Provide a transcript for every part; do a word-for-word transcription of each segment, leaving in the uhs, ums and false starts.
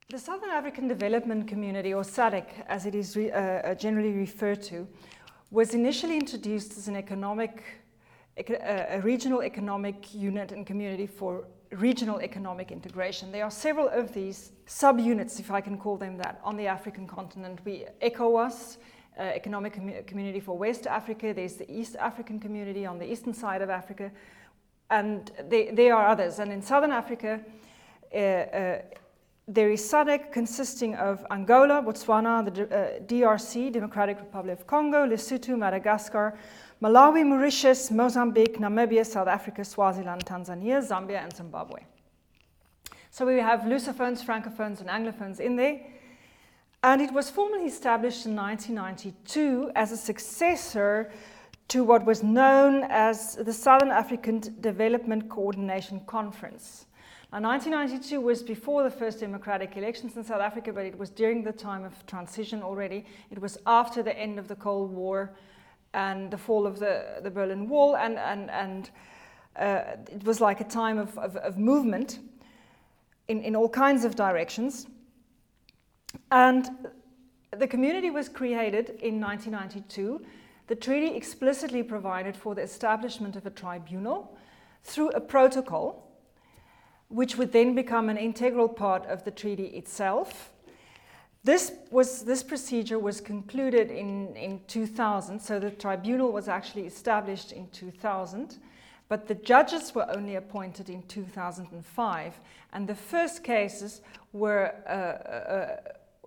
The Southern African Development Community, or SADC as it is re, uh, generally referred to, was initially introduced as an economic, a regional economic unit and community for regional economic integration. There are several of these subunits, if I can call them that, on the African continent. We ECOWAS, uh, Economic Com- Community for West Africa. There's the East African Community on the eastern side of Africa, and they, there are others. And in Southern Africa, uh, uh, there is SADC consisting of Angola, Botswana, the uh, D R C, Democratic Republic of Congo, Lesotho, Madagascar, Malawi, Mauritius, Mozambique, Namibia, South Africa, Swaziland, Tanzania, Zambia, and Zimbabwe. So we have Lusophones, Francophones, and Anglophones in there. And it was formally established in nineteen ninety-two as a successor to what was known as the Southern African Development Coordination Conference. Now, nineteen ninety-two was before the first democratic elections in South Africa, but it was during the time of transition already. It was after the end of the Cold War and the fall of the, the Berlin Wall, and, and, and uh, it was like a time of, of, of movement in, in all kinds of directions. And the community was created in nineteen ninety-two. The treaty explicitly provided for the establishment of a tribunal through a protocol, which would then become an integral part of the treaty itself. This was this procedure was concluded in, in two thousand, so the tribunal was actually established in two thousand, but the judges were only appointed in two thousand five, and the first cases were uh, uh,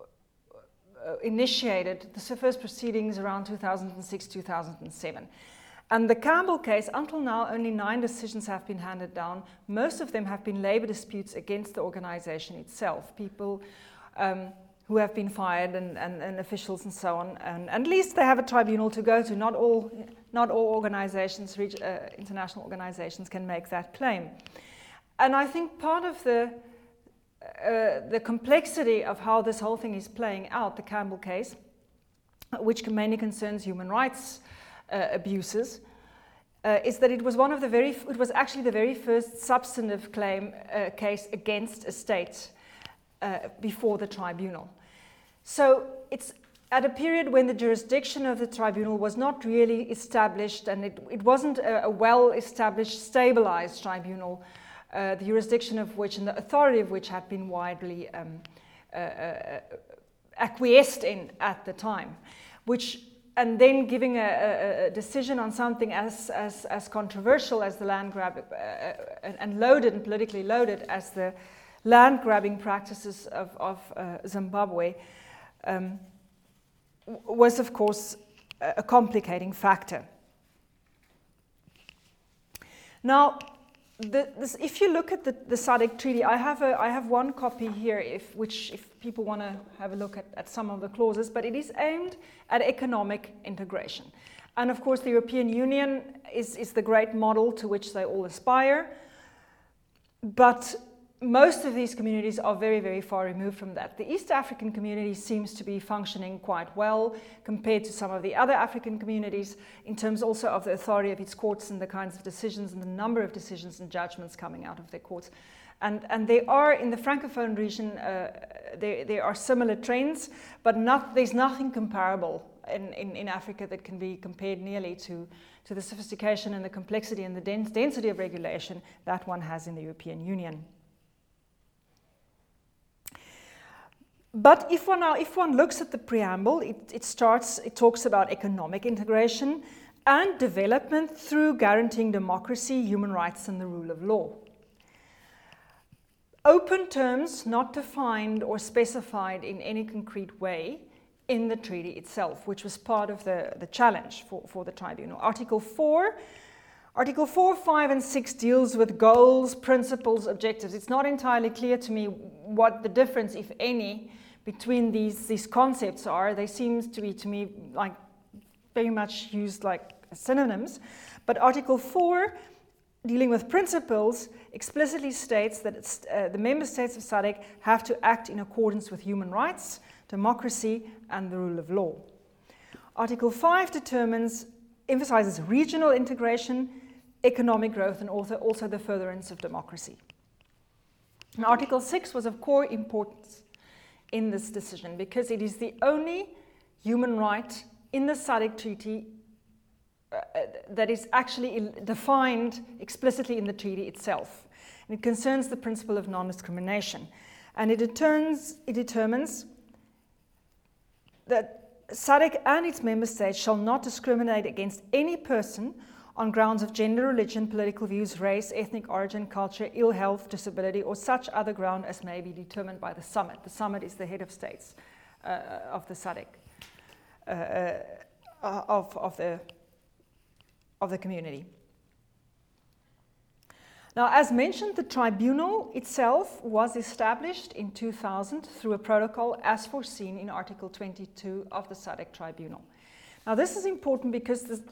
uh, initiated, the first proceedings around two thousand six, two thousand seven. And the Campbell case, until now, only nine decisions have been handed down. Most of them have been labor disputes against the organization itself, people um, who have been fired and, and, and officials and so on. And, and at least they have a tribunal to go to. Not all, not all organizations, uh, international organizations, can make that claim. And I think part of the, uh, the complexity of how this whole thing is playing out, the Campbell case, which mainly concerns human rights Uh, abuses, uh, is that it was one of the very, it was actually the very first substantive claim uh, case against a state uh, before the tribunal. So it's at a period when the jurisdiction of the tribunal was not really established, and it, it wasn't a, a well-established, stabilized tribunal, uh, the jurisdiction of which and the authority of which had been widely um, uh, uh, acquiesced in at the time, which and then giving a, a decision on something as, as, as controversial as the land grab uh, and, and loaded and politically loaded as the land grabbing practices of, of uh, Zimbabwe um, was, of course, a, a complicating factor. Now, the, this, if you look at the, the SADC treaty, I have, a, I have one copy here, if, which if people want to have a look at, at some of the clauses, but it is aimed at economic integration. And of course, the European Union is, is the great model to which they all aspire, but most of these communities are very, very far removed from that. The East African community seems to be functioning quite well compared to some of the other African communities in terms also of the authority of its courts and the kinds of decisions and the number of decisions and judgments coming out of their courts. And, and they are, in the Francophone region, uh, there, there are similar trends, but not, there's nothing comparable in, in, in Africa that can be compared nearly to, to the sophistication and the complexity and the dens- density of regulation that one has in the European Union. But if one now, if one looks at the preamble, it, it starts, it talks about economic integration and development through guaranteeing democracy, human rights, and the rule of law. Open terms not defined or specified in any concrete way in the treaty itself, which was part of the, the challenge for, for the tribunal. Article four, Article four, five, and six deals with goals, principles, objectives. It's not entirely clear to me what the difference, if any, between these, these concepts are. They seem to be, to me, like very much used like synonyms. But Article four, dealing with principles, explicitly states that it's, uh, the member states of SADC have to act in accordance with human rights, democracy, and the rule of law. Article five determines, emphasizes regional integration, economic growth, and also, also the furtherance of democracy. And Article six was of core importance in this decision, because it is the only human right in the SADC Treaty uh, that is actually defined explicitly in the treaty itself. And it concerns the principle of non-discrimination. And it determines, it determines that SADC and its member states shall not discriminate against any person on grounds of gender, religion, political views, race, ethnic origin, culture, ill health, disability, or such other ground as may be determined by the summit. The summit is the head of states uh, of the SADC, uh, uh, of, of, the, of the community. Now, as mentioned, the tribunal itself was established in two thousand through a protocol as foreseen in Article twenty-two of the SADC Tribunal. Now, this is important because the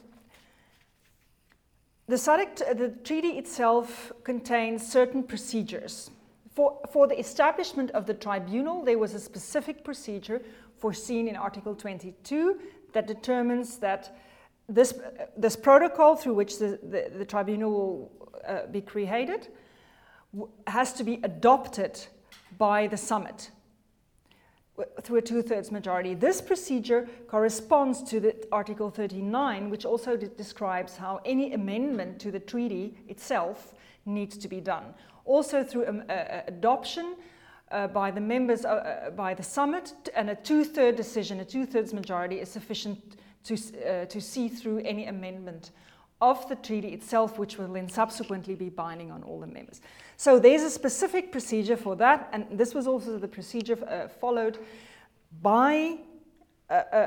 The, SADC, the treaty itself contains certain procedures. For, for the establishment of the tribunal, there was a specific procedure foreseen in Article twenty-two that determines that this, this protocol through which the, the, the tribunal will uh, be created has to be adopted by the summit through a two-thirds majority. This procedure corresponds to the Article thirty-nine, which also de- describes how any amendment to the treaty itself needs to be done. Also through um, uh, adoption uh, by the members, uh, uh, by the summit, and a two-third decision, a two-thirds majority is sufficient to, uh, to see through any amendment of the treaty itself, which will then subsequently be binding on all the members. So there's a specific procedure for that, and this was also the procedure uh, followed by, uh, uh,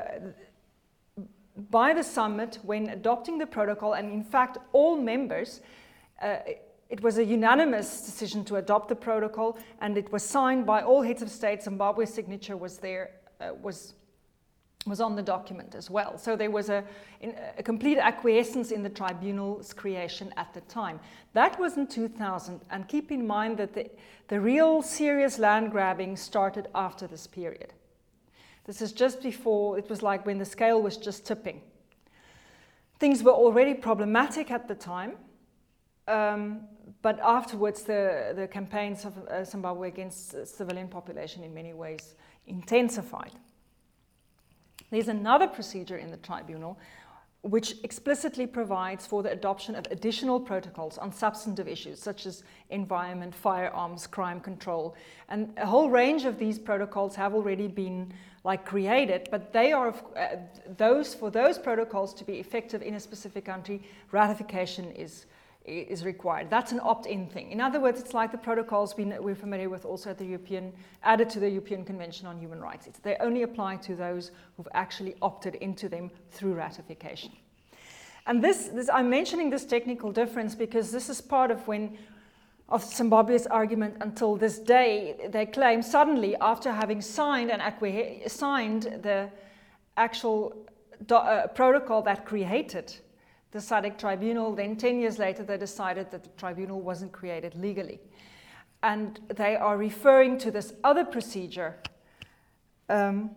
by the summit when adopting the protocol, and in fact all members, uh, it was a unanimous decision to adopt the protocol, and it was signed by all heads of state. Zimbabwe's signature was there, uh, was was on the document as well. So there was a, a complete acquiescence in the tribunal's creation at the time. That was in two thousand, and keep in mind that the, the real serious land grabbing started after this period. This is just before, it was like when the scale was just tipping. Things were already problematic at the time, um, but afterwards the, the campaigns of uh, Zimbabwe against the civilian population in many ways intensified. There's another procedure in the tribunal which explicitly provides for the adoption of additional protocols on substantive issues such as environment, firearms, crime control. And a whole range of these protocols have already been like created, but they are uh, those for those protocols to be effective in a specific country, ratification is is required. That's an opt-in thing. In other words, it's like the protocols we, we're familiar with also at the European, added to the European Convention on Human Rights. It's, they only apply to those who've actually opted into them through ratification. And this, this, I'm mentioning this technical difference because this is part of when, of Zimbabwe's argument until this day. They claim suddenly, after having signed and acqui- signed the actual do, uh, protocol that created the SADC tribunal, then ten years later they decided that the tribunal wasn't created legally. And they are referring to this other procedure um,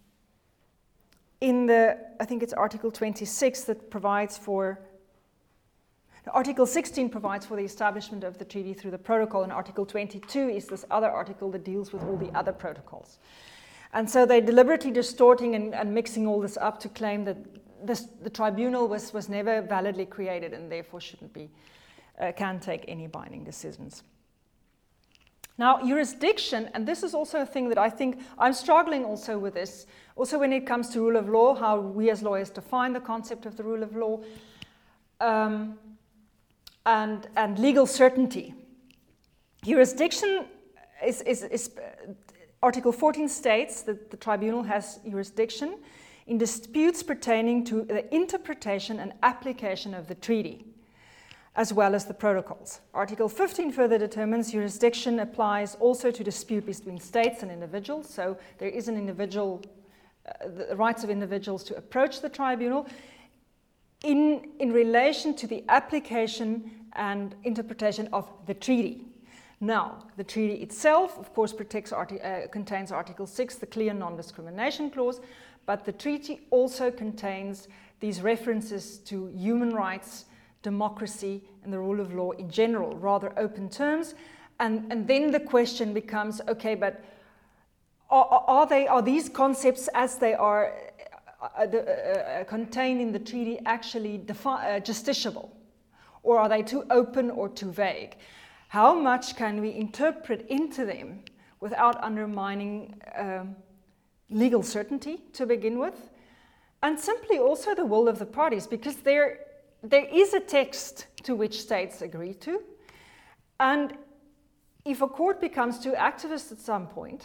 in the, I think it's Article twenty-six that provides for, Article sixteen provides for the establishment of the treaty through the protocol, and Article twenty-two is this other article that deals with all the other protocols. And so they're deliberately distorting and, and mixing all this up to claim that This, the tribunal was, was never validly created and therefore shouldn't be, uh, can take any binding decisions. Now, jurisdiction, and this is also a thing that I think, I'm struggling also with this, also when it comes to rule of law, how we as lawyers define the concept of the rule of law, um, and, and legal certainty. Jurisdiction is, is, is uh, Article fourteen states that the tribunal has jurisdiction in disputes pertaining to the interpretation and application of the treaty, as well as the protocols. Article fifteen further determines jurisdiction applies also to dispute between states and individuals, so there is an individual, uh, the rights of individuals to approach the tribunal in, in relation to the application and interpretation of the treaty. Now, the treaty itself, of course, protects, uh, contains Article six, the clear non-discrimination clause, but the treaty also contains these references to human rights, democracy, and the rule of law in general, rather open terms. And, and then the question becomes, okay, but are, are, they, are these concepts as they are uh, uh, uh, contained in the treaty actually defi- uh, justiciable? Or are they too open or too vague? How much can we interpret into them without undermining um, legal certainty to begin with? And simply also the will of the parties, because there, there is a text to which states agree to. And if a court becomes too activist at some point,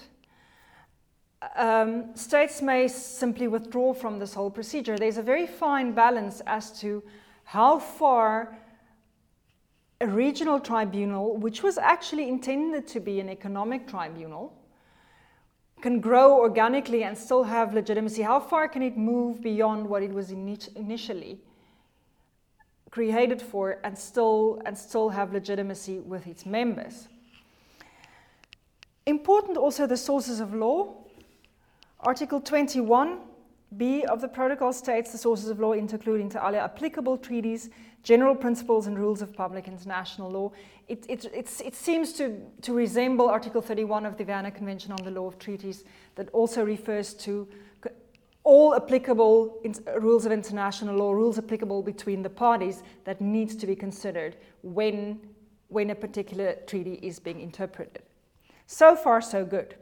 um, states may simply withdraw from this whole procedure. There's a very fine balance as to how far a regional tribunal, which was actually intended to be an economic tribunal, can grow organically and still have legitimacy. How far can it move beyond what it was ini- initially created for and still, and still have legitimacy with its members? Important also the sources of law. Article twenty-one B of the protocol states the sources of law include inter alia applicable treaties, general principles and rules of public international law. It, it, it's, it seems to, to resemble Article thirty-one of the Vienna Convention on the Law of Treaties, that also refers to all applicable in, rules of international law, rules applicable between the parties that needs to be considered when, when a particular treaty is being interpreted. So far, so good.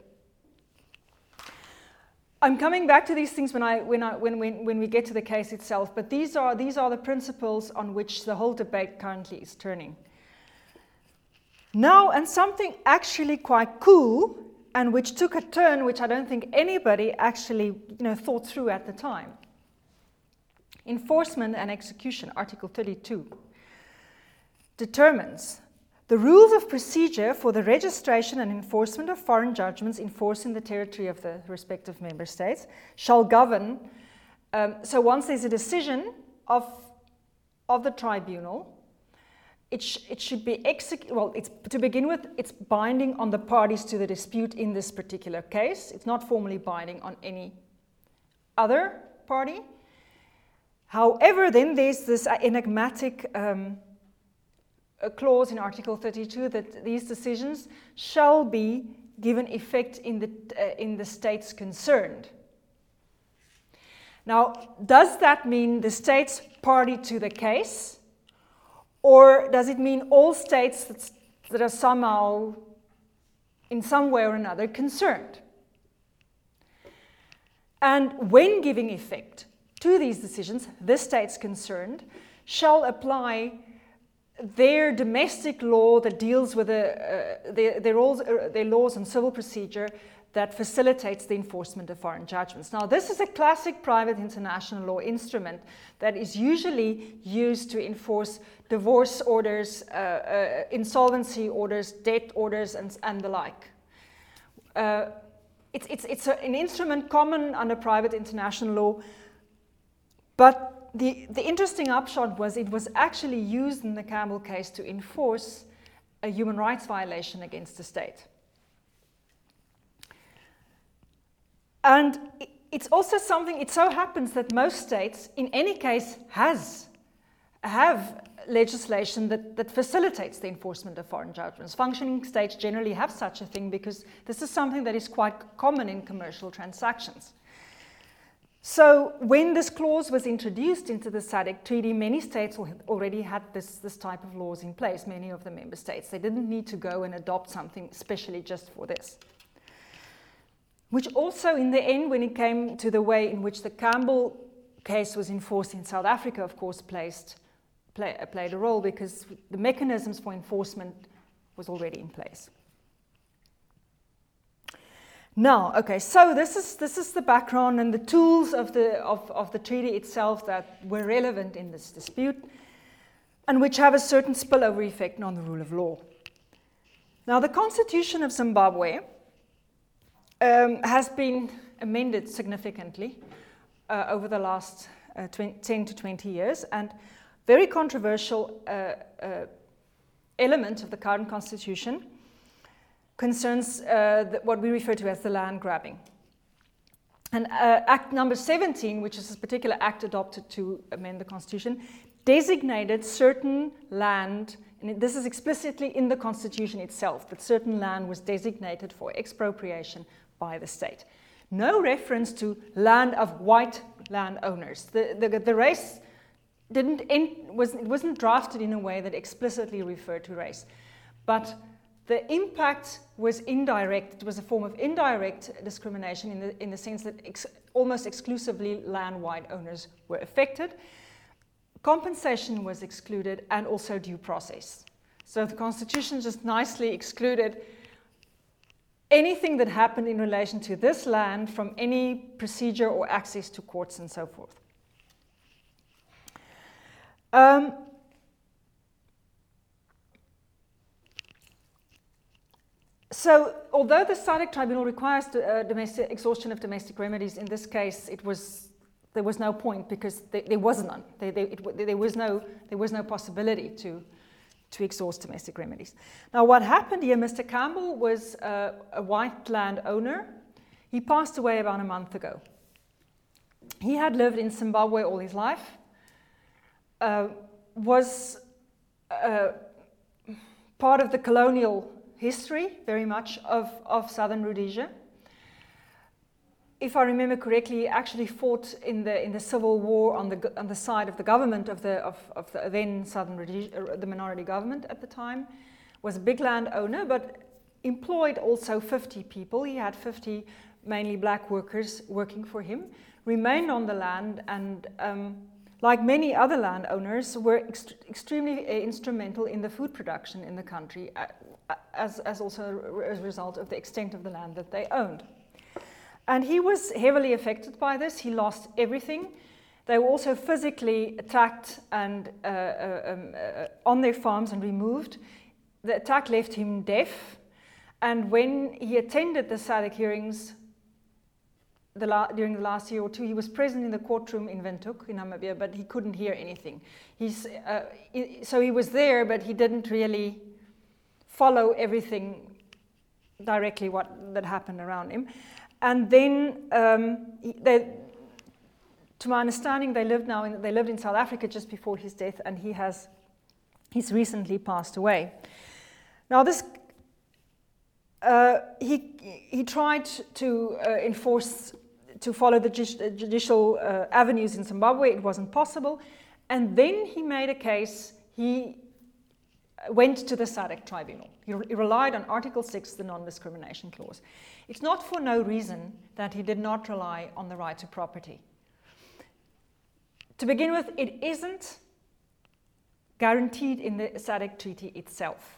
I'm coming back to these things when, I, when, I, when, when, when we get to the case itself, but these are, these are the principles on which the whole debate currently is turning. Now, and something actually quite cool, and which took a turn which I don't think anybody actually you know, thought through at the time. Enforcement and execution, Article thirty-two, determines the rules of procedure for the registration and enforcement of foreign judgments enforced in the territory of the respective member states shall govern. Um, so once there's a decision of, of the tribunal, it, sh- it should be executed. Well, it's, to begin with, it's binding on the parties to the dispute in this particular case. It's not formally binding on any other party. However, then there's this enigmatic um, a clause in Article thirty-two that these decisions shall be given effect in the, uh, in the states concerned. Now, does that mean the states party to the case? Or does it mean all states that, that are somehow, in some way or another, concerned? And when giving effect to these decisions, the states concerned shall apply their domestic law that deals with the, uh, their, their, laws, uh, their laws on civil procedure that facilitates the enforcement of foreign judgments. Now, this is a classic private international law instrument that is usually used to enforce divorce orders, uh, uh, insolvency orders, debt orders, and, and the like. Uh, it's it's, it's a, an instrument common under private international law, but The, the interesting upshot was it was actually used in the Campbell case to enforce a human rights violation against the state. And it's also something, it so happens that most states, in any case, has, have legislation that, that facilitates the enforcement of foreign judgments. Functioning states generally have such a thing because this is something that is quite common in commercial transactions. So when this clause was introduced into the S A D C treaty, many states already had this, this type of laws in place, many of the member states. They didn't need to go and adopt something specially just for this. Which also, in the end, when it came to the way in which the Campbell case was enforced in South Africa, of course, placed, play, played a role because the mechanisms for enforcement was already in place. Now, okay, so this is this is the background and the tools of the of, of the treaty itself that were relevant in this dispute and which have a certain spillover effect on the rule of law. Now, the Constitution of Zimbabwe um, has been amended significantly uh, over the last uh, ten to twenty years, and very controversial uh, uh, element of the current Constitution concerns uh, the, what we refer to as the land grabbing. And uh, Act number seventeen, which is a particular act adopted to amend the Constitution, designated certain land, and this is explicitly in the Constitution itself, that certain land was designated for expropriation by the state. No reference to land of white landowners. The, the, the race didn't end, was, it wasn't drafted in a way that explicitly referred to race. But the impact was indirect. It was a form of indirect discrimination in the, in the sense that ex, almost exclusively land-wide owners were affected. Compensation was excluded, and also due process. So the Constitution just nicely excluded anything that happened in relation to this land from any procedure or access to courts and so forth. Um, So, although the SADC tribunal requires the, uh, domestic, exhaustion of domestic remedies, in this case, it was there was no point because there, there was none. There, there, it, there was no there was no possibility to to exhaust domestic remedies. Now, what happened here? Mister Campbell was uh, a white land owner. He passed away about a month ago. He had lived in Zimbabwe all his life. Uh, was uh, part of the colonial history, very much, of, of southern Rhodesia. If I remember correctly, he actually fought in the in the civil war on the on the side of the government of the of, of the then southern Rhodesia, the minority government at the time. Was a big landowner, but employed also fifty people. He had fifty mainly black workers working for him. Remained on the land, and um, like many other landowners, were ext extremely uh, instrumental in the food production in the country. Uh, As, as also as a result of the extent of the land that they owned. And he was heavily affected by this. He lost everything. They were also physically attacked and uh, uh, um, uh, on their farms and removed. The attack left him deaf. And when he attended the SADC hearings the la during the last year or two, he was present in the courtroom in Windhoek in Namibia, but he couldn't hear anything. He's, uh, so he was there, but he didn't really follow everything directly what that happened around him. And then, um, they, to my understanding, they lived now in, they lived in South Africa just before his death, and he has he's recently passed away. Now this, uh, he he tried to uh, enforce to follow the judicial uh, avenues in Zimbabwe. It wasn't possible, and then he made a case. He went to the SADC tribunal. He, re he relied on Article six, the non-discrimination clause. It's not for no reason that he did not rely on the right to property. To begin with, it isn't guaranteed in the SADC treaty itself.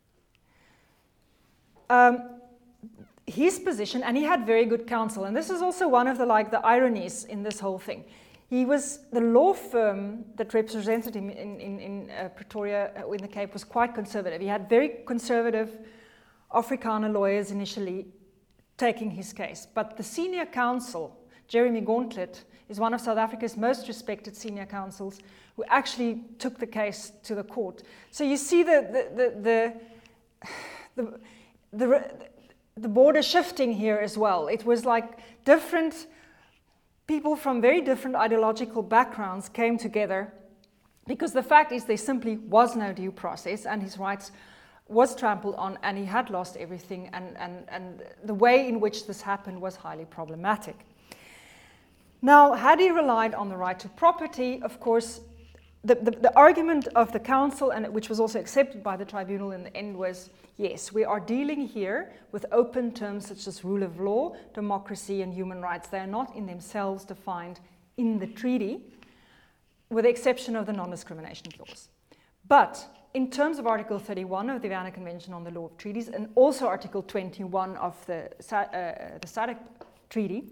Um, his position, and he had very good counsel, and this is also one of the like the ironies in this whole thing. He was, the law firm that represented him in, in, in uh, Pretoria, uh, in the Cape, was quite conservative. He had very conservative Afrikaner lawyers initially taking his case. But the senior counsel, Jeremy Gauntlet, is one of South Africa's most respected senior counsels who actually took the case to the court. So you see the, the, the, the, the, the, the border shifting here as well. It was like different people from very different ideological backgrounds came together because the fact is there simply was no due process and his rights was trampled on and he had lost everything, and, and, and the way in which this happened was highly problematic. Now, had he relied on the right to property, of course, the, the, the argument of the council, and which was also accepted by the tribunal in the end, was yes, we are dealing here with open terms such as rule of law, democracy, and human rights. They are not in themselves defined in the treaty, with the exception of the non-discrimination clause. But in terms of Article thirty-one of the Vienna Convention on the Law of Treaties, and also Article twenty-one of the, uh, the SADC Treaty,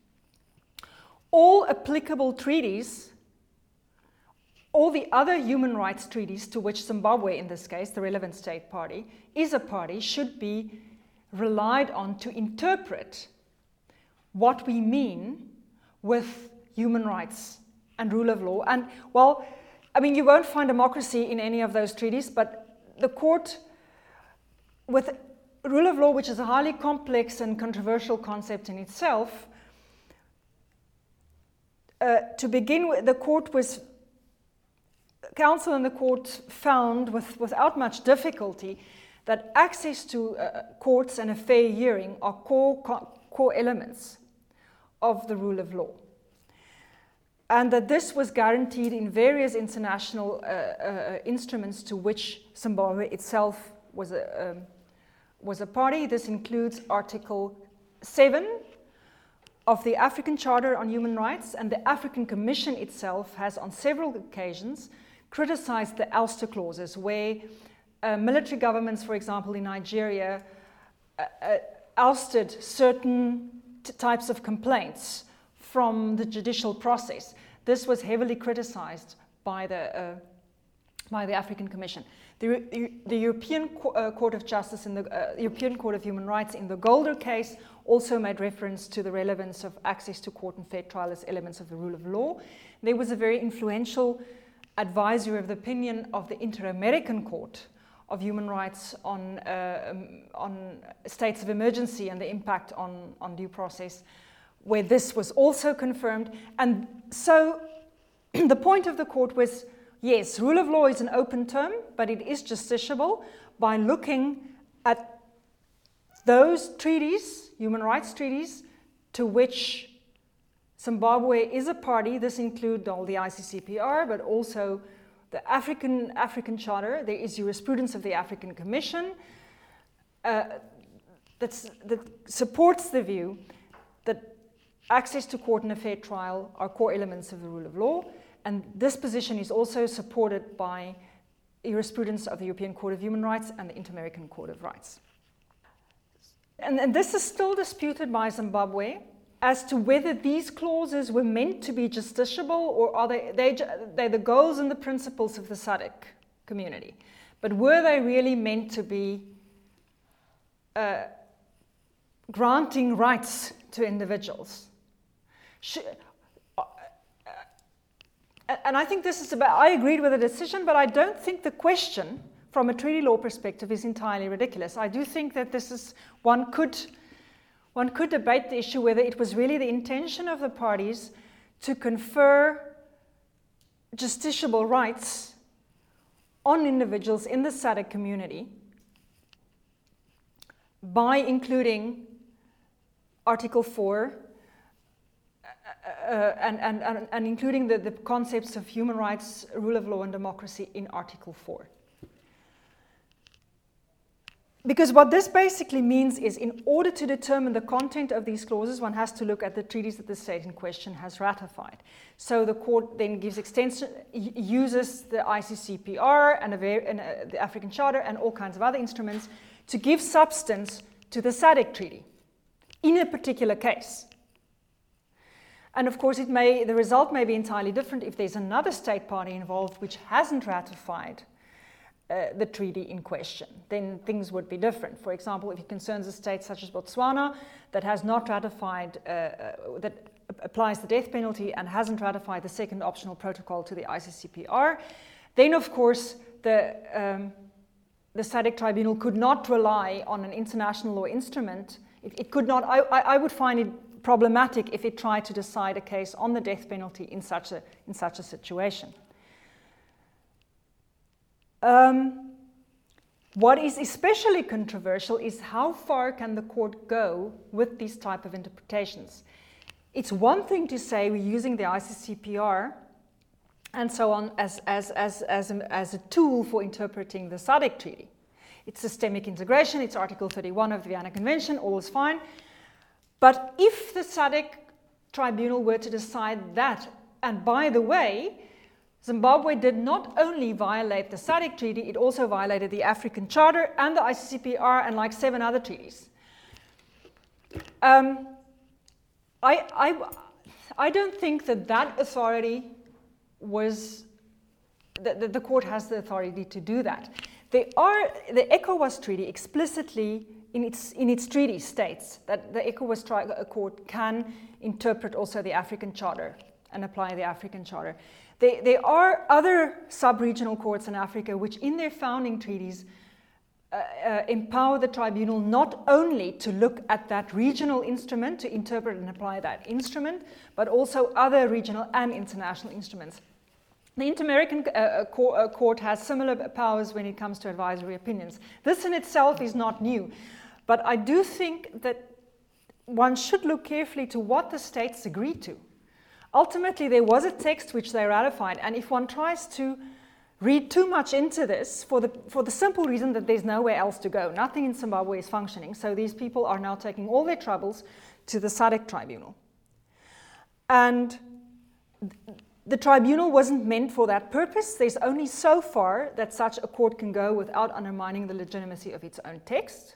all applicable treaties, all the other human rights treaties to which Zimbabwe, in this case, the relevant state party, is a party, should be relied on to interpret what we mean with human rights and rule of law. And, well, I mean, you won't find democracy in any of those treaties, but the court, with rule of law, which is a highly complex and controversial concept in itself, uh, to begin with, the court was Council and the court found with, without much difficulty that access to uh, courts and a fair hearing are core co core elements of the rule of law. And that this was guaranteed in various international uh, uh, instruments to which Zimbabwe itself was a, um, was a party. This includes Article seven of the African Charter on Human Rights, and the African Commission itself has on several occasions criticized the ouster clauses, where uh, military governments, for example, in Nigeria, uh, uh, ousted certain t- types of complaints from the judicial process. This was heavily criticized by the, uh, by the African Commission. The, the European Co- uh, Court of Justice and the uh, European Court of Human Rights in the Golder case also made reference to the relevance of access to court and fair trial as elements of the rule of law. There was a very influential advisory of the opinion of the Inter-American Court of Human Rights on, uh, um, on states of emergency and the impact on, on due process, where this was also confirmed. And so the point of the court was, yes, rule of law is an open term, but it is justiciable by looking at those treaties, human rights treaties, to which Zimbabwe is a party. This includes all the I C C P R, but also the African, African Charter. There is jurisprudence of the African Commission uh, that's, that supports the view that access to court and a fair trial are core elements of the rule of law. And this position is also supported by jurisprudence of the European Court of Human Rights and the Inter-American Court of Rights. And, and this is still disputed by Zimbabwe as to whether these clauses were meant to be justiciable, or are they, they they're the goals and the principles of the S A D C community. But were they really meant to be uh, granting rights to individuals? Should, uh, uh, and I think this is about, I agreed with the decision, but I don't think the question from a treaty law perspective is entirely ridiculous. I do think that this is, one could, one could debate the issue whether it was really the intention of the parties to confer justiciable rights on individuals in the S A D C community by including Article four uh, and, and, and, and including the, the concepts of human rights, rule of law, and democracy in Article four. Because what this basically means is, in order to determine the content of these clauses, one has to look at the treaties that the state in question has ratified. So the court then gives extension, uses the I C C P R and, a, and a, the African Charter and all kinds of other instruments to give substance to the S A D C treaty in a particular case. And of course, it may, the result may be entirely different if there's another state party involved which hasn't ratified Uh, the treaty in question. Then things would be different. For example, if it concerns a state such as Botswana that has not ratified, uh, uh, that applies the death penalty and hasn't ratified the second optional protocol to the I C C P R, then of course the, um, the S A D C tribunal could not rely on an international law instrument. It, it could not, I, I would find it problematic if it tried to decide a case on the death penalty in such a, in such a situation. Um, what is especially controversial is how far can the court go with these type of interpretations. It's one thing to say we're using the I C C P R and so on as, as, as, as, a, as a tool for interpreting the S A D C treaty. It's systemic integration, it's Article thirty-one of the Vienna Convention, all is fine. But if the S A D C tribunal were to decide that, and by the way, Zimbabwe did not only violate the S A D C treaty, it also violated the African Charter and the I C C P R and like seven other treaties. Um, I, I, I don't think that that authority was, that the, the court has the authority to do that. They are, the ECOWAS treaty explicitly in its, in its treaty states that the ECOWAS tri- court can interpret also the African Charter and apply the African Charter. There, there are other sub-regional courts in Africa which in their founding treaties uh, uh, empower the tribunal not only to look at that regional instrument, to interpret and apply that instrument, but also other regional and international instruments. The Inter-American uh, co- uh, Court has similar powers when it comes to advisory opinions. This in itself is not new, but I do think that one should look carefully to what the states agreed to. Ultimately, there was a text which they ratified, and if one tries to read too much into this, for the, for the simple reason that there's nowhere else to go, nothing in Zimbabwe is functioning, so these people are now taking all their troubles to the SADC tribunal. And the tribunal wasn't meant for that purpose. There's only so far that such a court can go without undermining the legitimacy of its own text,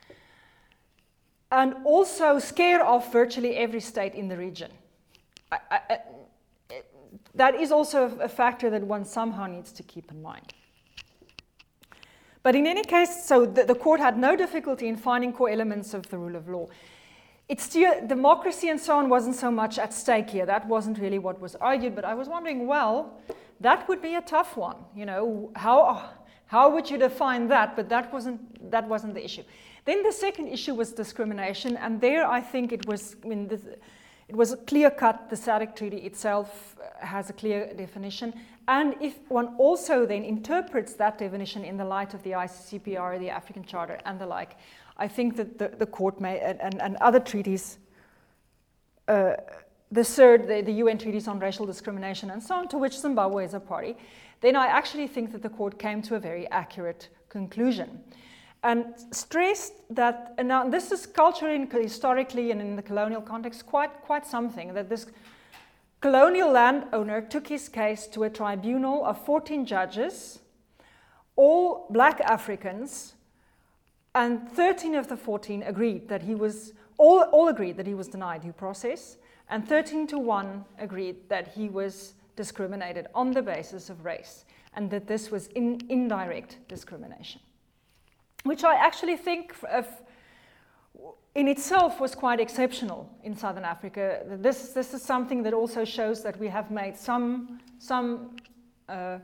and also scare off virtually every state in the region. I, I, that is also a factor that one somehow needs to keep in mind. But in any case, so the, the court had no difficulty in finding core elements of the rule of law. It's still, democracy and so on wasn't so much at stake here. That wasn't really what was argued, but I was wondering, well, that would be a tough one. You know, how, how would you define that? But that wasn't, that wasn't the issue. Then the second issue was discrimination, and there I think it was, I mean, the, it was clear-cut. The SADC Treaty itself has a clear definition, and if one also then interprets that definition in the light of the I C C P R, the African Charter, and the like, I think that the, the court may, and, and other treaties, uh, the third, the, the U N treaties on racial discrimination and so on, to which Zimbabwe is a party, then I actually think that the court came to a very accurate conclusion. And stressed that, and now this is culturally and historically and in the colonial context quite, quite something, that this colonial landowner took his case to a tribunal of fourteen judges, all black Africans, and thirteen of the fourteen agreed that he was, all, all agreed that he was denied due process, and thirteen to one agreed that he was discriminated on the basis of race, and that this was in, indirect discrimination, which I actually think of, in itself was quite exceptional in Southern Africa. This, this is something that also shows that we have made some, some uh,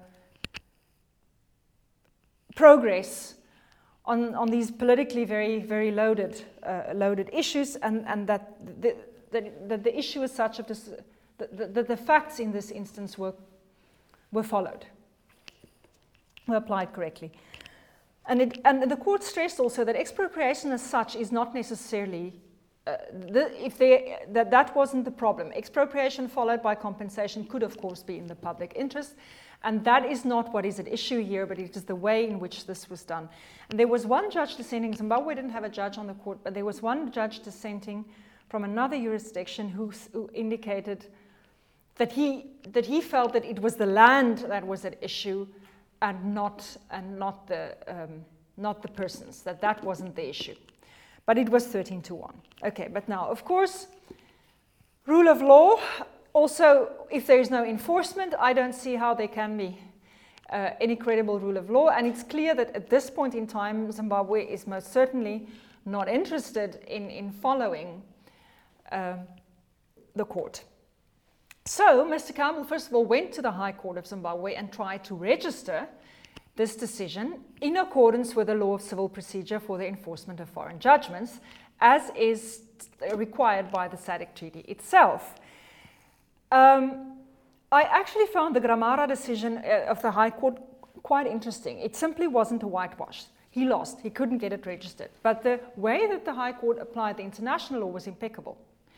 progress on, on these politically very, very loaded, uh, loaded issues, and, and that, the, that, that the issue is such of this, that the, the facts in this instance were, were followed, were applied correctly. And, it, and the court stressed also that expropriation as such is not necessarily, uh, the, if they, that, that wasn't the problem. Expropriation followed by compensation could of course be in the public interest, and that is not what is at issue here, but it is the way in which this was done. And there was one judge dissenting, Zimbabwe didn't have a judge on the court, but there was one judge dissenting from another jurisdiction who, who indicated that he, that he felt that it was the land that was at issue, and not and not the um, not the persons, that that wasn't the issue, but it was thirteen to one. Okay, but now of course, rule of law. Also, if there is no enforcement, I don't see how there can be uh, any credible rule of law. And it's clear that at this point in time, Zimbabwe is most certainly not interested in in following uh, the court. So Mister Campbell, first of all, went to the High Court of Zimbabwe and tried to register this decision in accordance with the law of civil procedure for the enforcement of foreign judgments, as is required by the SADC Treaty itself. Um, I actually found the Gramara decision of the High Court quite interesting. It simply wasn't a whitewash. He lost. He couldn't get it registered. But the way that the High Court applied the international law was impeccable.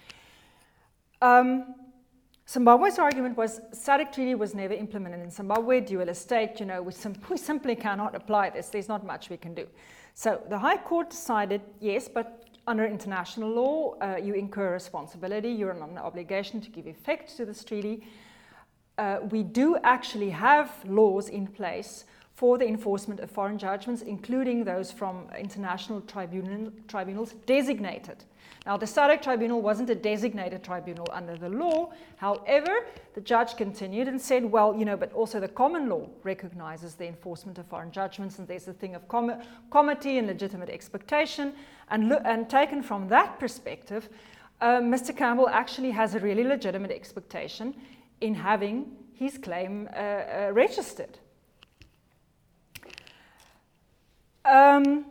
Um, Zimbabwe's argument was SADC Treaty was never implemented in Zimbabwe, dual estate, you know, we, sim we simply cannot apply this, there's not much we can do. So the High Court decided, yes, but under international law, uh, you incur responsibility, you're under an obligation to give effect to this treaty. Uh, we do actually have laws in place for the enforcement of foreign judgments, including those from international tribunal, tribunals designated. Now, the SADC tribunal wasn't a designated tribunal under the law. However, the judge continued and said, well, you know, but also the common law recognizes the enforcement of foreign judgments, and there's a thing of com comity and legitimate expectation. And, and taken from that perspective, uh, Mister Campbell actually has a really legitimate expectation in having his claim uh, uh, registered. Um,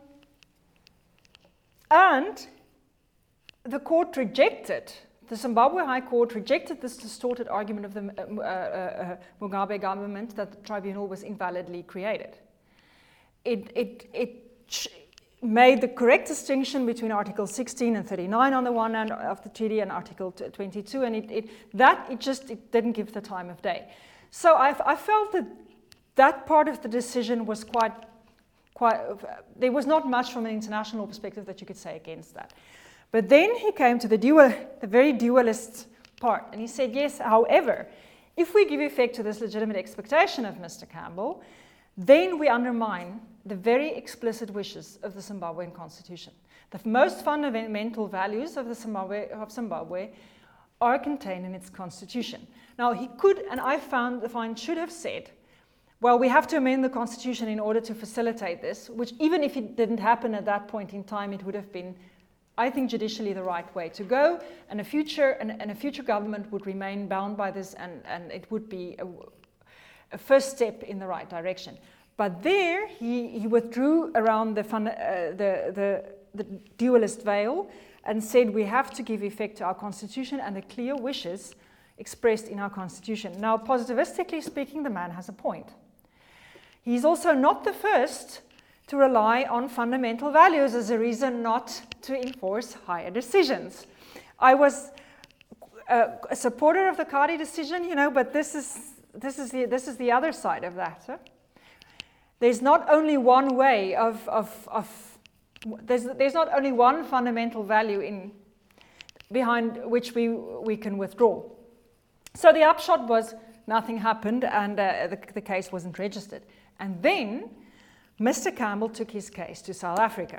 and the court rejected, the Zimbabwe High Court rejected this distorted argument of the uh, uh, uh, Mugabe government that the tribunal was invalidly created. It, it, it, made the correct distinction between Article sixteen and thirty-nine on the one hand of the treaty and Article twenty-two, and it, it, that it just it didn't give the time of day. So I, I felt that that part of the decision was quite, quite, there was not much from an international perspective that you could say against that. But then he came to the, dual, the very dualist part, and he said, yes, however, if we give effect to this legitimate expectation of Mister Campbell, then we undermine the very explicit wishes of the Zimbabwean constitution. The most fundamental values of the Zimbabwe, of Zimbabwe are contained in its constitution. Now he could, and I found the fine should have said, well, we have to amend the constitution in order to facilitate this, which even if it didn't happen at that point in time, it would have been, I think, judicially the right way to go, and a future, and, and a future government would remain bound by this, and, and it would be a, a first step in the right direction. But there, he, he withdrew around the, fun, uh, the, the, the dualist veil and said we have to give effect to our constitution and the clear wishes expressed in our constitution. Now, positivistically speaking, the man has a point. He's also not the first to rely on fundamental values as a reason not to enforce higher decisions. I was uh, a supporter of the Kadi decision, you know, but this is, this is, the, this is the other side of that. Huh? There's not only one way of, of, of there's, there's not only one fundamental value in, behind which we, we can withdraw. So the upshot was nothing happened, and uh, the, the case wasn't registered. And then Mister Campbell took his case to South Africa,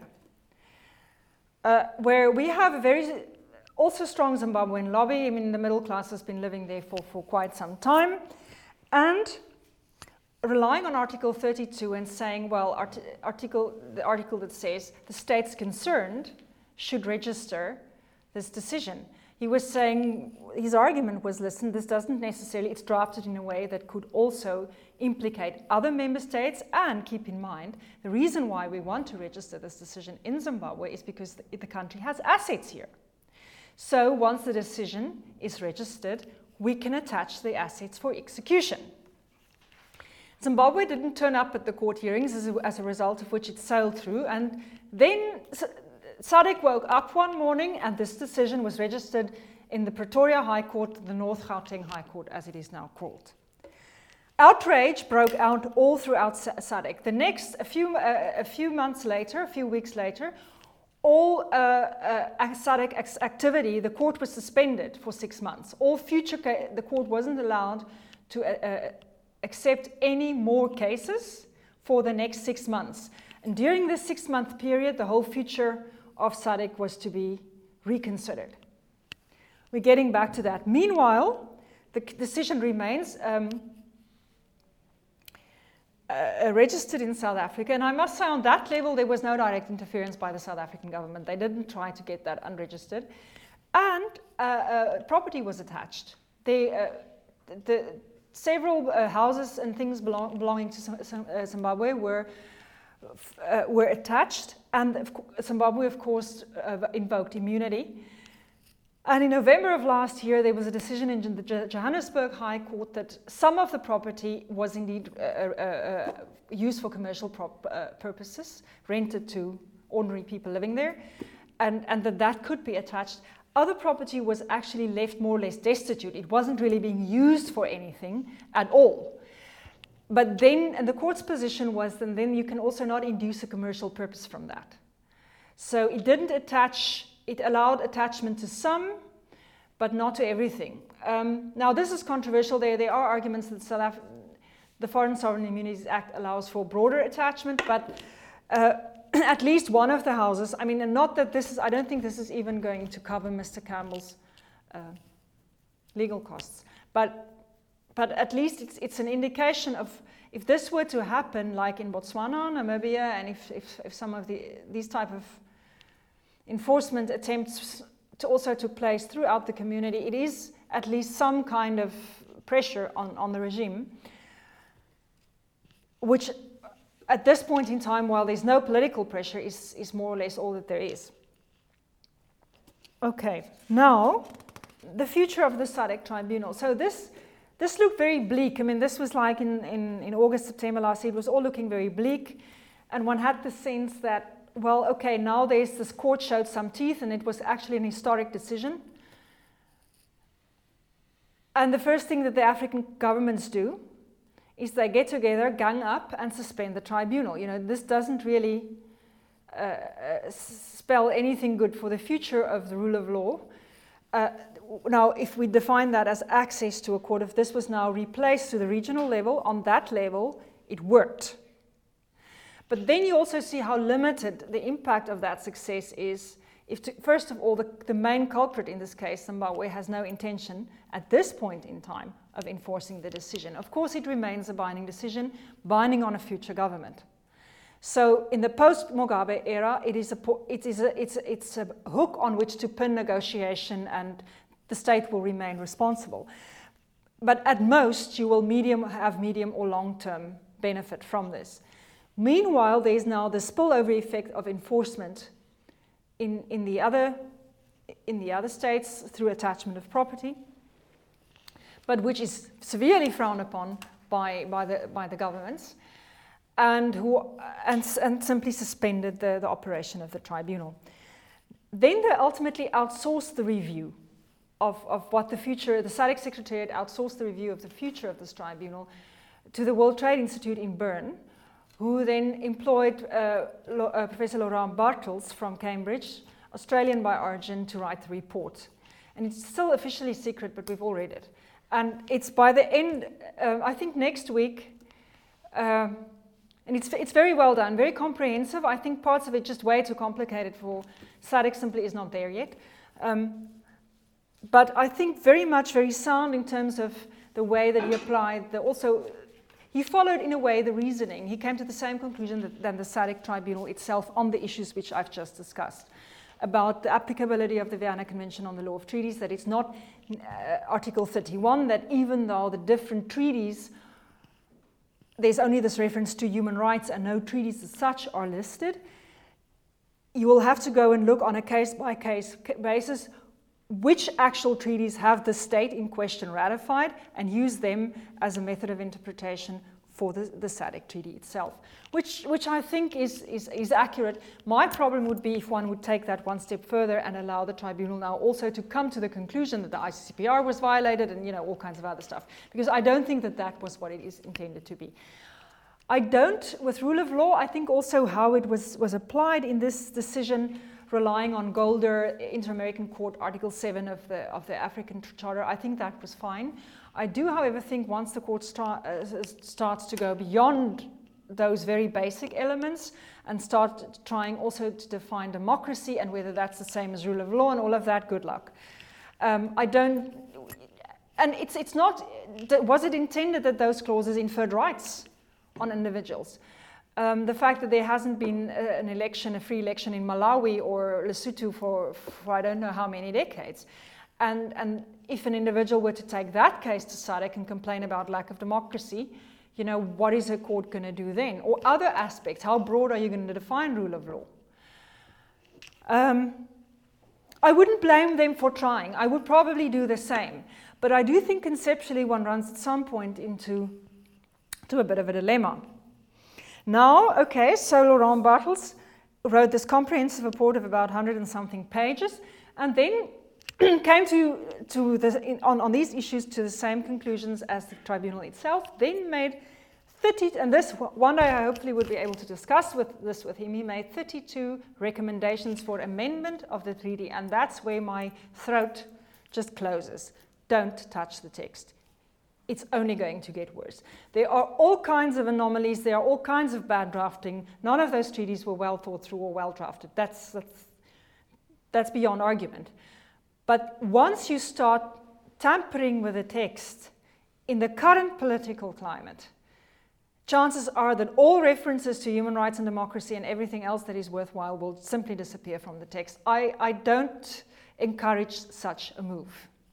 uh, where we have a very also strong Zimbabwean lobby. I mean, the middle class has been living there for, for quite some time, and relying on Article thirty-two and saying, well, art article, the article that says the states concerned should register this decision. He was saying, his argument was, listen, this doesn't necessarily, it's drafted in a way that could also implicate other member states, and keep in mind, the reason why we want to register this decision in Zimbabwe is because the, the country has assets here. So once the decision is registered, we can attach the assets for execution. Zimbabwe didn't turn up at the court hearings, as a, as a result of which it sailed through, and then SADC woke up one morning and this decision was registered in the Pretoria High Court, the North Gauteng High Court as it is now called. Outrage broke out all throughout SADC. The next, a few, uh, a few months later, a few weeks later, all uh, uh, SADC activity, the court was suspended for six months. All future, the court wasn't allowed to uh, uh, accept any more cases for the next six months. And during this six-month period, the whole future of SADC was to be reconsidered. We're getting back to that. Meanwhile, the decision remains um, uh, registered in South Africa, and I must say on that level there was no direct interference by the South African government. They didn't try to get that unregistered, and uh, uh, property was attached. They, uh, the, several uh, houses and things belong, belonging to Zimbabwe were Uh, were attached, and Zimbabwe, of course, uh, invoked immunity. And in November of last year, there was a decision in the Johannesburg High Court that some of the property was indeed uh, uh, uh, used for commercial prop, uh, purposes, rented to ordinary people living there, and, and that that could be attached. Other property was actually left more or less destitute. It wasn't really being used for anything at all. But then, and the court's position was, then, then you can also not induce a commercial purpose from that. So it didn't attach, it allowed attachment to some, but not to everything. Um, now this is controversial. There, there are arguments that South Af the Foreign Sovereign Immunities Act allows for broader attachment, but uh, at least one of the houses, I mean, and not that this is, I don't think this is even going to cover Mister Campbell's uh, legal costs, but But at least it's, it's an indication of, if this were to happen, like in Botswana, Namibia, and if, if, if some of the, these type of enforcement attempts to also took place throughout the community, it is at least some kind of pressure on, on the regime, which at this point in time, while there's no political pressure, is, is more or less all that there is. Okay, now, the future of the SADC tribunal. So this, This looked very bleak. I mean, this was like in, in, in August, September last year, it was all looking very bleak. And one had the sense that well, okay, now there's this court showed some teeth and it was actually an historic decision. And the first thing that the African governments do is they get together, gang up, and suspend the tribunal. You know, this doesn't really uh, spell anything good for the future of the rule of law. Uh, now, if we define that as access to a court, if this was now replaced to the regional level, on that level, it worked. But then you also see how limited the impact of that success is. If, to, first of all, the, the main culprit in this case, Zimbabwe, has no intention at this point in time of enforcing the decision. Of course, it remains a binding decision, binding on a future government. So in the post-Mugabe era, it is, a, it is a, it's, it's a hook on which to pin negotiation, and the state will remain responsible. But at most, you will medium, have medium or long-term benefit from this. Meanwhile, there is now the spillover effect of enforcement in, in, the other, in the other states through attachment of property, but which is severely frowned upon by, by, the, by the governments, and, who, and, and simply suspended the, the operation of the tribunal. Then they ultimately outsourced the review of, of what the future, the SADC Secretariat outsourced the review of the future of this tribunal to the World Trade Institute in Bern, who then employed uh, uh, Professor Laurent Bartels from Cambridge, Australian by origin, to write the report. And it's still officially secret, but we've all read it. And it's by the end, uh, I think next week, uh, and it's, it's very well done, very comprehensive. I think parts of it just way too complicated for SADC, simply is not there yet. Um, but I think very much very sound in terms of the way that he applied the also. He followed, in a way, the reasoning. He came to the same conclusion that, than the SADC tribunal itself on the issues which I've just discussed, about the applicability of the Vienna Convention on the Law of Treaties, that it's not uh, Article thirty-one, that even though the different treaties, there's only this reference to human rights and no treaties as such are listed, you will have to go and look on a case-by-case basis which actual treaties have the state in question ratified, and use them as a method of interpretation for the, the SADC treaty itself, which, which I think is, is, is accurate. My problem would be if one would take that one step further and allow the tribunal now also to come to the conclusion that the I C C P R was violated and, you know, all kinds of other stuff, because I don't think that that was what it is intended to be. I don't, with rule of law, I think also how it was, was applied in this decision, relying on Golder, Inter-American Court, Article seven of the, of the African Charter, I think that was fine. I do, however, think once the court start, uh, starts to go beyond those very basic elements and start trying also to define democracy and whether that's the same as rule of law and all of that, good luck. Um, I don't, and it's, it's not, was it intended that those clauses inferred rights on individuals? Um, the fact that there hasn't been a, an election, a free election in Malawi or Lesotho for, for I don't know how many decades. And, and if an individual were to take that case to SADC and complain about lack of democracy, you know, what is a court going to do then? Or other aspects, how broad are you going to define rule of law? Um, I wouldn't blame them for trying. I would probably do the same. But I do think conceptually one runs at some point into to a bit of a dilemma. Now, okay, so Laurent Bartels wrote this comprehensive report of about one hundred and something pages, and then came to, to the, in, on, on these issues to the same conclusions as the tribunal itself, then made thirty, and this one day I hopefully would be able to discuss with this with him, he made thirty-two recommendations for amendment of the treaty, and that's where my throat just closes. Don't touch the text. It's only going to get worse. There are all kinds of anomalies, there are all kinds of bad drafting. None of those treaties were well thought through or well drafted. That's, that's, that's beyond argument. But once you start tampering with the text in the current political climate, chances are that all references to human rights and democracy and everything else that is worthwhile will simply disappear from the text. I, I don't encourage such a move.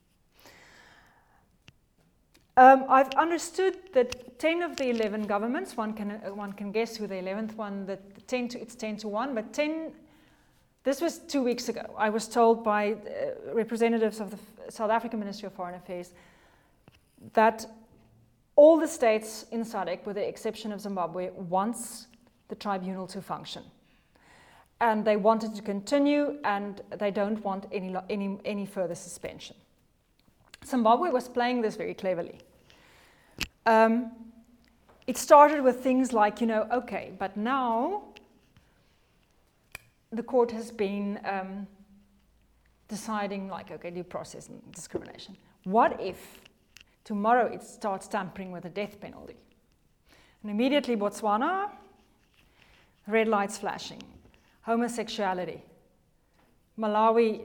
Um, I've understood that ten of the eleven governments, one can, uh, one can guess who the eleventh one, that ten to, it's ten to one, but ten, this was two weeks ago. I was told by uh, representatives of the South African Ministry of Foreign Affairs that all the states in SADC, with the exception of Zimbabwe, wants the tribunal to function. and they wanted to continue, and they don't want any, any, any further suspension. Zimbabwe was playing this very cleverly. Um, it started with things like, you know, okay, but now the court has been um, deciding, like, okay, due process and discrimination. What if tomorrow it starts tampering with the death penalty? And immediately Botswana, red lights flashing. Homosexuality. Malawi,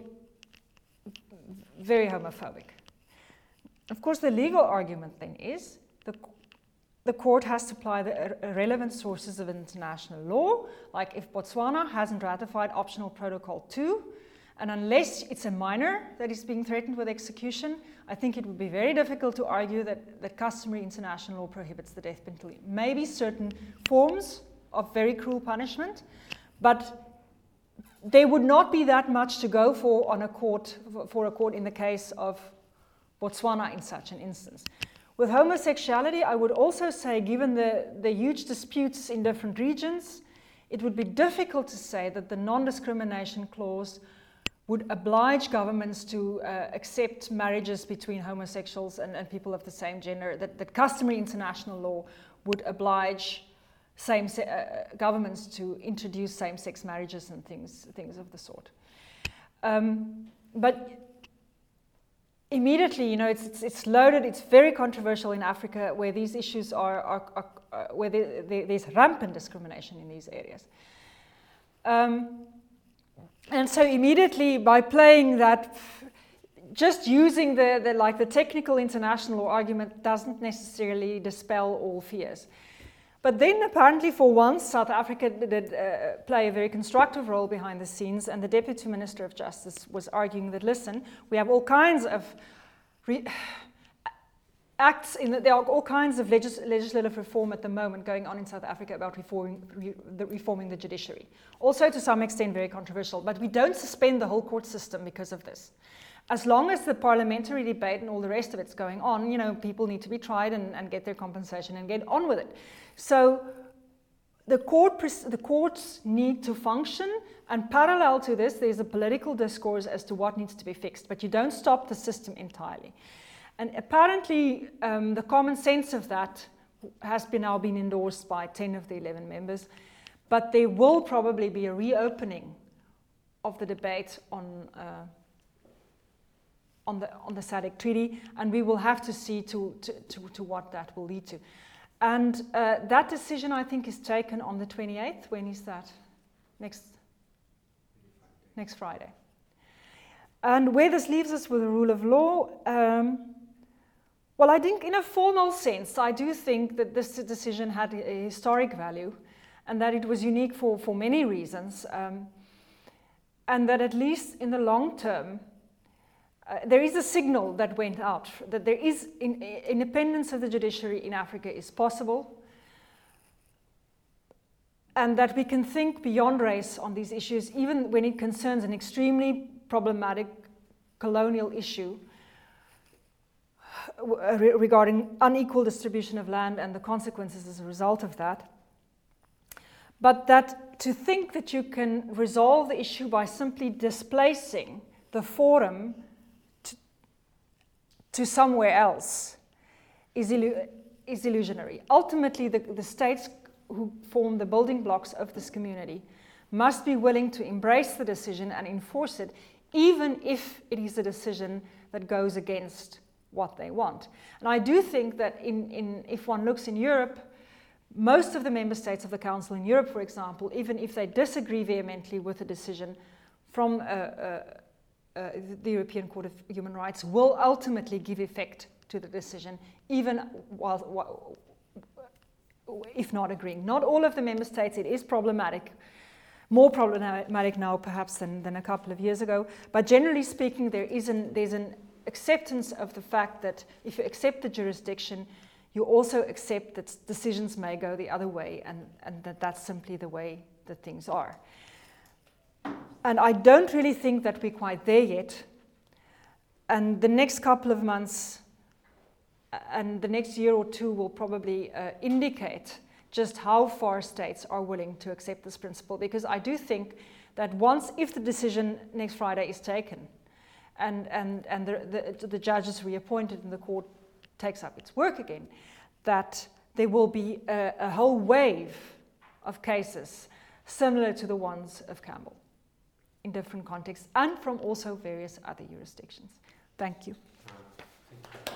very homophobic. Of course, the legal argument then is the, the court has to apply the relevant sources of international law, like if Botswana hasn't ratified optional protocol two, and unless it's a minor that is being threatened with execution, I think it would be very difficult to argue that, that customary international law prohibits the death penalty. Maybe certain forms of very cruel punishment, but there would not be that much to go for on a court, for a court in the case of Botswana in such an instance. With homosexuality, I would also say, given the, the huge disputes in different regions, it would be difficult to say that the non-discrimination clause would oblige governments to uh, accept marriages between homosexuals and, and people of the same gender, that, that customary international law would oblige same uh, governments to introduce same-sex marriages and things, things of the sort. Um, but immediately, you know, it's, it's, it's loaded, it's very controversial in Africa where these issues are, are, are uh, where they, they, there's rampant discrimination in these areas. Um, and so immediately by playing that, just using the, the, like the technical international law argument doesn't necessarily dispel all fears. But then apparently for once, South Africa did uh, play a very constructive role behind the scenes, and the Deputy Minister of Justice was arguing that, listen, we have all kinds of re acts, in the, there are all kinds of legis legislative reform at the moment going on in South Africa about reforming, re the, reforming the judiciary. Also to some extent very controversial, but we don't suspend the whole court system because of this. As long as the parliamentary debate and all the rest of it's going on, you know, people need to be tried and, and get their compensation and get on with it. So the, court, the courts need to function, and parallel to this, there's a political discourse as to what needs to be fixed, but you don't stop the system entirely. And apparently, um, the common sense of that has been now been endorsed by ten of the eleven members, but there will probably be a reopening of the debate on uh, on the, on the SADC treaty, and we will have to see to, to, to, to what that will lead to. And uh, that decision, I think, is taken on the twenty-eighth. When is that? Next, next Friday. And where this leaves us with the rule of law, um, well, I think in a formal sense, I do think that this decision had a historic value and that it was unique for, for many reasons, um, and that at least in the long term, Uh, there is a signal that went out that there is in, independence of the judiciary in Africa is possible, and that we can think beyond race on these issues, even when it concerns an extremely problematic colonial issue re regarding unequal distribution of land and the consequences as a result of that. But that to think that you can resolve the issue by simply displacing the forum to somewhere else is, illu is illusionary. Ultimately, the, the states who form the building blocks of this community must be willing to embrace the decision and enforce it, even if it is a decision that goes against what they want. And I do think that in, in, if one looks in Europe, most of the member states of the Council in Europe, for example, even if they disagree vehemently with a decision from a, a Uh, the European Court of Human Rights, will ultimately give effect to the decision, even while, while, if not agreeing. Not all of the member states, it is problematic, more problematic now perhaps than, than a couple of years ago, but generally speaking, there is an, there's an acceptance of the fact that if you accept the jurisdiction, you also accept that decisions may go the other way, and, and that that's simply the way that things are. And I don't really think that we're quite there yet. And the next couple of months and the next year or two will probably uh, indicate just how far states are willing to accept this principle. Because I do think that once, if the decision next Friday is taken, and, and, and the, the, the judge is reappointed and the court takes up its work again, that there will be a, a whole wave of cases similar to the ones of Campbell in different contexts and from also various other jurisdictions. Thank you. Uh, thank you.